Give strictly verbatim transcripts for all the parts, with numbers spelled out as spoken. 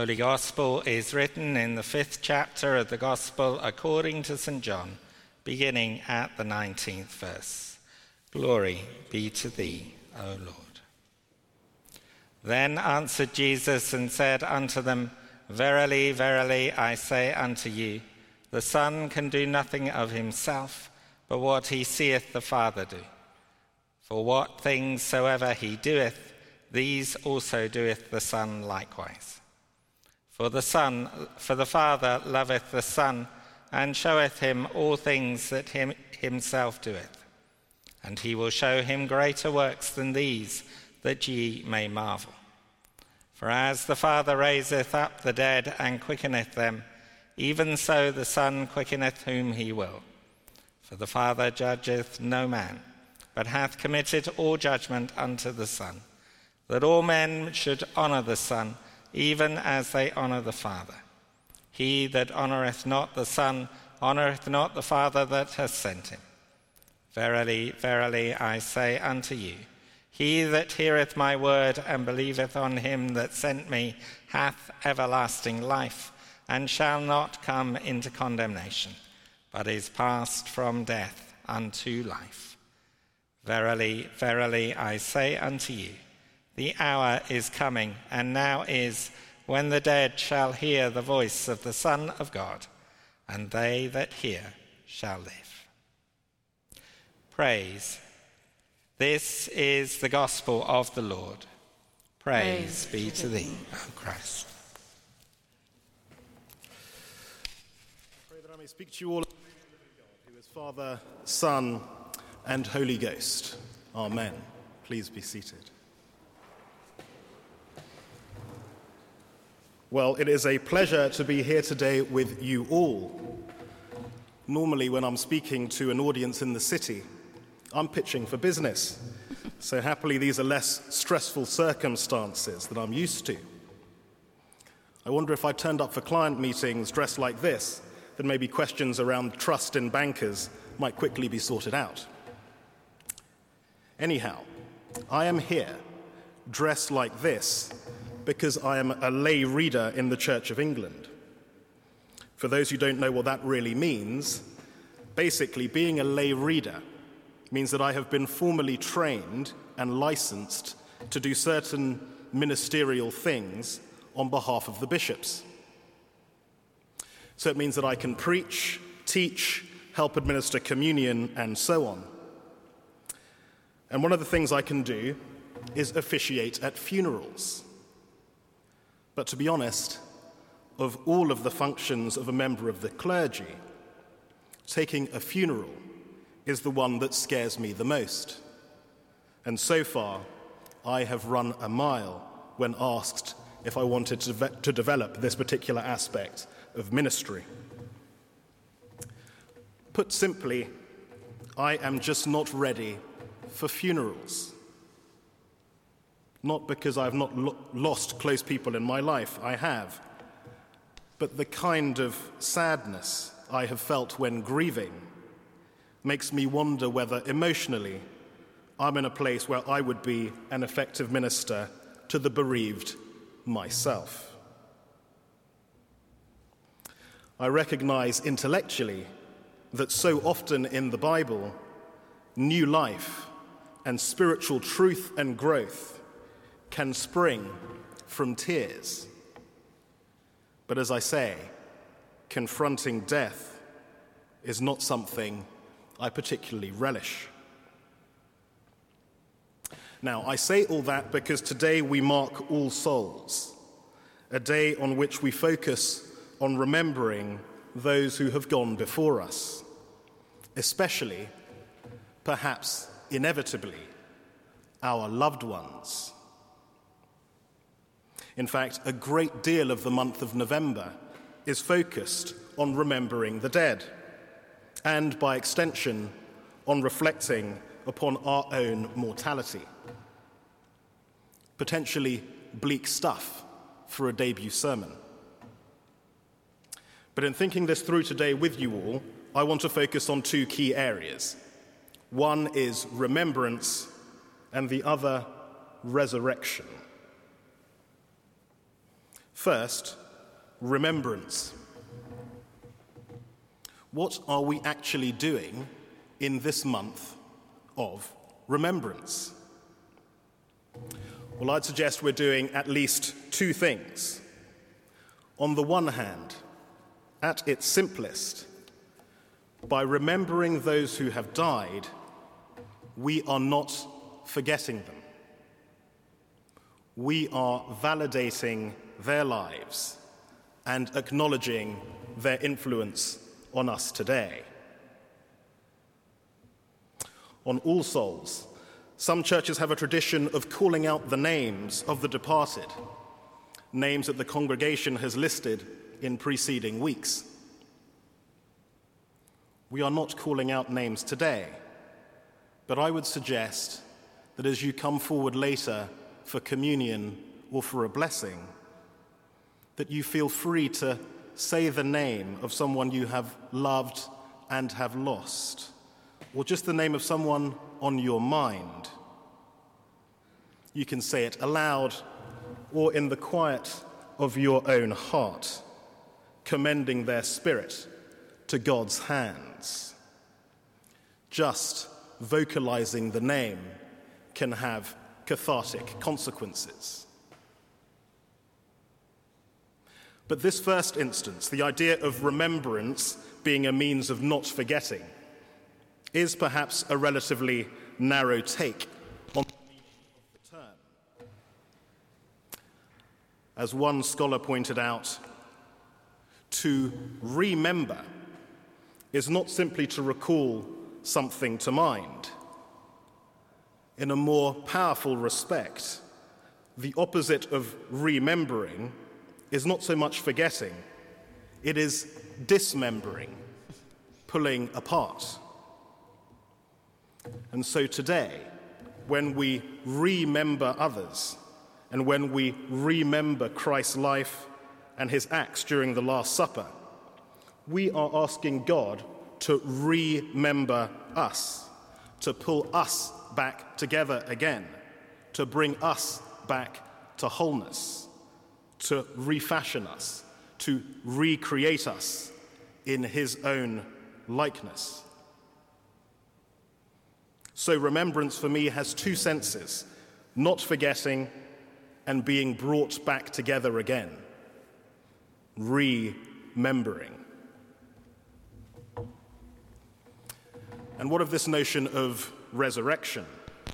Holy Gospel is written in the fifth chapter of the Gospel according to Saint John, beginning at the nineteenth verse. Glory be to thee, O Lord. Then answered Jesus and said unto them, Verily, verily, I say unto you, the Son can do nothing of himself, but what he seeth the Father do. For what things soever he doeth, these also doeth the Son likewise. For the Son, for the Father loveth the Son, and showeth him all things that him himself doeth. And he will show him greater works than these, that ye may marvel. For as the Father raiseth up the dead and quickeneth them, even so the Son quickeneth whom he will. For the Father judgeth no man, but hath committed all judgment unto the Son, that all men should honour the Son, even as they honour the Father. He that honoureth not the Son honoureth not the Father that hath sent him. Verily, verily, I say unto you, he that heareth my word and believeth on him that sent me hath everlasting life, and shall not come into condemnation, but is passed from death unto life. Verily, verily, I say unto you, the hour is coming, and now is, when the dead shall hear the voice of the Son of God, and they that hear shall live. Praise. This is the gospel of the Lord. Praise, Praise be to thee, O Christ. Pray that I may speak to you all, who is Father, Son, and Holy Ghost. Amen. Please be seated. Well, it is a pleasure to be here today with you all. Normally, when I'm speaking to an audience in the city, I'm pitching for business. So happily, these are less stressful circumstances that I'm used to. I wonder if I turned up for client meetings dressed like this, then maybe questions around trust in bankers might quickly be sorted out. Anyhow, I am here, dressed like this, because I am a lay reader in the Church of England. For those who don't know what that really means, basically being a lay reader means that I have been formally trained and licensed to do certain ministerial things on behalf of the bishops. So it means that I can preach, teach, help administer communion, and so on. And one of the things I can do is officiate at funerals. But to be honest, of all of the functions of a member of the clergy, taking a funeral is the one that scares me the most. And so far, I have run a mile when asked if I wanted to, ve- to develop this particular aspect of ministry. Put simply, I am just not ready for funerals. Not because I've not lo- lost close people in my life, I have, but the kind of sadness I have felt when grieving makes me wonder whether emotionally I'm in a place where I would be an effective minister to the bereaved myself. I recognize intellectually that so often in the Bible, new life and spiritual truth and growth can spring from tears. But as I say, confronting death is not something I particularly relish. Now, I say all that because today we mark All Souls, a day on which we focus on remembering those who have gone before us, especially, perhaps inevitably, our loved ones. In fact, a great deal of the month of November is focused on remembering the dead, and by extension, on reflecting upon our own mortality. Potentially bleak stuff for a debut sermon. But in thinking this through today with you all, I want to focus on two key areas. One is remembrance, and the other, resurrection. First, remembrance. What are we actually doing in this month of remembrance? Well, I'd suggest we're doing at least two things. On the one hand, at its simplest, by remembering those who have died, we are not forgetting them. We are validating their lives and acknowledging their influence on us today. On All Souls, some churches have a tradition of calling out the names of the departed, names that the congregation has listed in preceding weeks. We are not calling out names today, but I would suggest that as you come forward later for communion or for a blessing, that you feel free to say the name of someone you have loved and have lost, or just the name of someone on your mind. You can say it aloud or in the quiet of your own heart, commending their spirit to God's hands. Just vocalizing the name can have cathartic consequences. But this first instance, the idea of remembrance being a means of not forgetting, is perhaps a relatively narrow take on the meaning of the term. As one scholar pointed out, to remember is not simply to recall something to mind. In a more powerful respect, the opposite of remembering is not so much forgetting, it is dismembering, pulling apart. And so today, when we remember others, and when we remember Christ's life and his acts during the Last Supper, we are asking God to remember us, to pull us back together again, to bring us back to wholeness, to refashion us, to recreate us in his own likeness. So remembrance for me has two senses: not forgetting and being brought back together again. Remembering. And what of this notion of resurrection?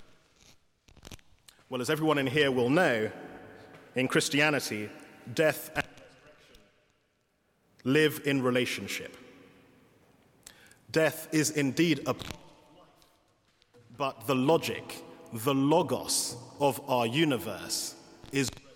Well, as everyone in here will know, in Christianity, death and resurrection live in relationship. Death is indeed a part of life, but the logic, the logos of our universe is resurrection.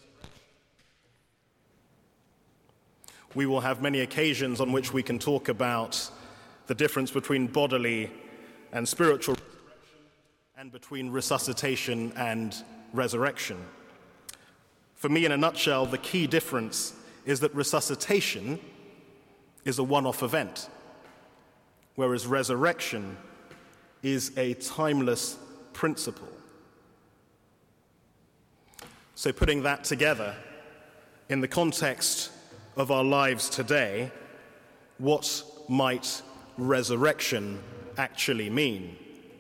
We will have many occasions on which we can talk about the difference between bodily and spiritual resurrection, and between resuscitation and resurrection. For me, in a nutshell, the key difference is that resuscitation is a one-off event, whereas resurrection is a timeless principle. So putting that together in the context of our lives today, what might resurrection actually mean?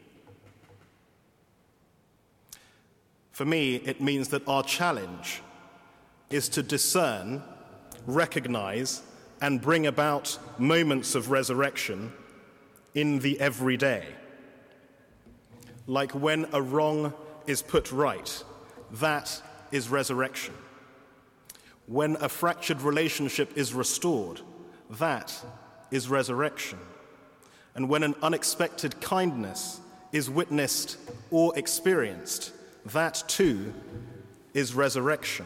For me, it means that our challenge is to discern, recognize, and bring about moments of resurrection in the everyday. Like when a wrong is put right, that is resurrection. When a fractured relationship is restored, that is resurrection. And when an unexpected kindness is witnessed or experienced, that too is resurrection.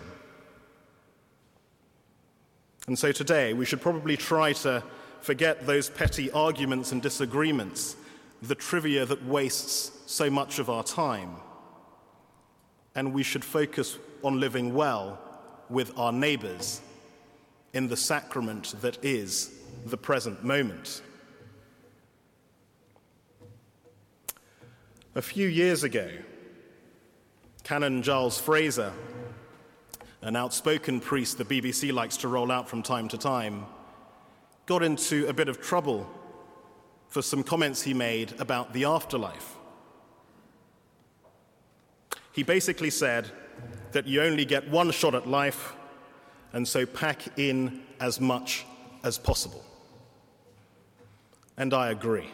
And so today we should probably try to forget those petty arguments and disagreements, the trivia that wastes so much of our time. And we should focus on living well with our neighbors in the sacrament that is the present moment. A few years ago, Canon Giles Fraser an outspoken priest the B B C likes to roll out from time to time, got into a bit of trouble for some comments he made about the afterlife. He basically said that you only get one shot at life, and so pack in as much as possible. And I agree.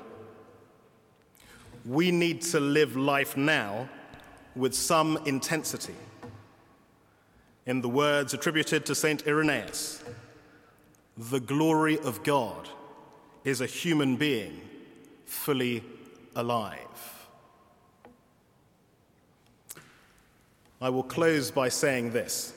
We need to live life now with some intensity. In the words attributed to Saint Irenaeus, the glory of God is a human being fully alive. I will close by saying this.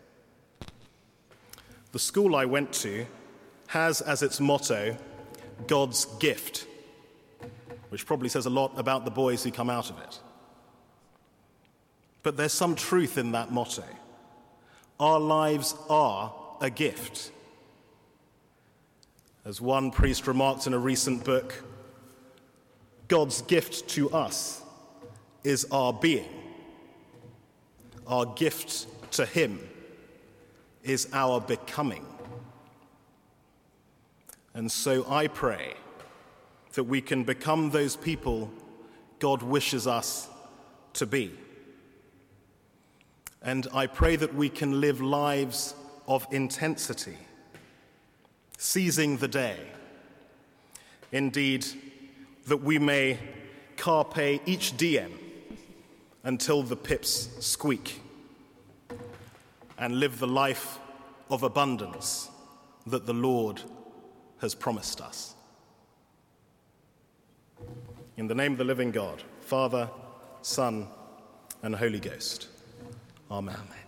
The school I went to has as its motto, God's gift, which probably says a lot about the boys who come out of it. But there's some truth in that motto. Our lives are a gift. As one priest remarked in a recent book, God's gift to us is our being. Our gift to him is our becoming. And so I pray that we can become those people God wishes us to be. And I pray that we can live lives of intensity, seizing the day. Indeed, that we may carpe each diem until the pips squeak, and live the life of abundance that the Lord has promised us. In the name of the living God, Father, Son, and Holy Ghost. Amen. Amen.